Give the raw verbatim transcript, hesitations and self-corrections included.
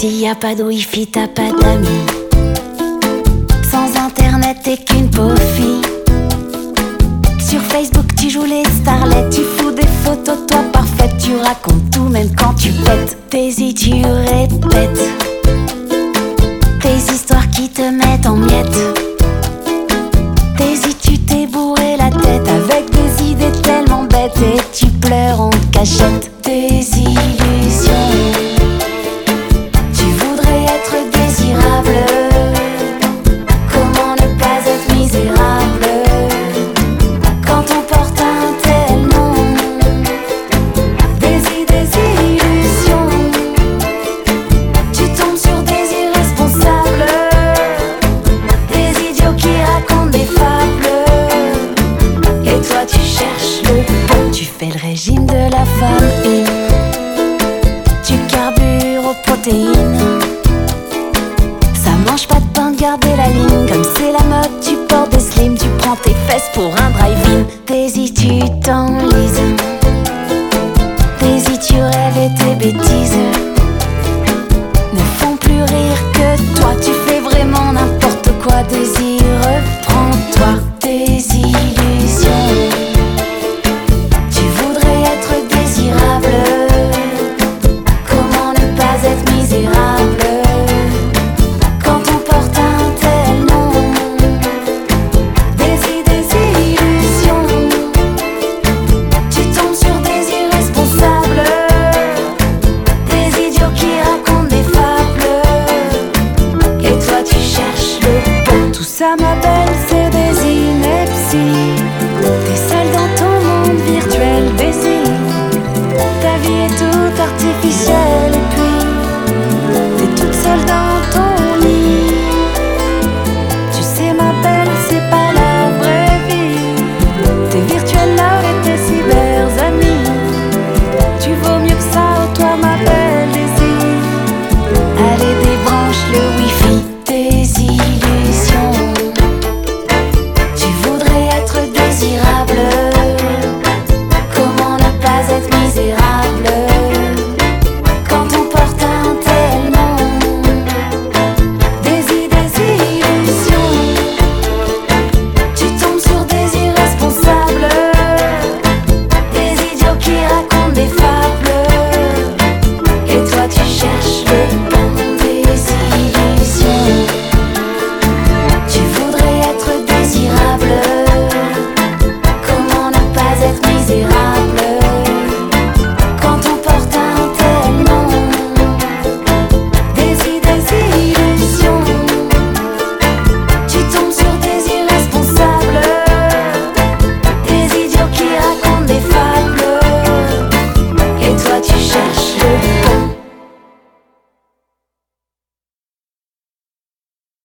S'il y a pas de wifi, t'as pas d'amis. Sans internet, t'es qu'une pauvre fille. Sur Facebook, tu joues les starlets. Tu fous des photos, toi parfaite. Tu racontes tout, même quand tu pètes. Tes i, tu répètes. Tes histoires qui te mettent en miettes. Tes i, tu t'es bourré la tête avec des idées tellement bêtes. Et tu pleures en cachette. Tes illusions. Tu voudrais être désirable. Comment ne pas être misérable quand on porte un tel nom? Des idées, des illusions. Tu tombes sur des irresponsables, des idiots qui racontent des fables. Et toi tu cherches le bon. Tu fais le régime de la femme et tu carbures aux protéines. Ça mange pas de pain de garder la ligne. Comme c'est la mode, tu portes des slims. Tu prends tes fesses pour un drive-in. Tes i, tu t'enlises. Tes i, tu rêves et tes bêtises.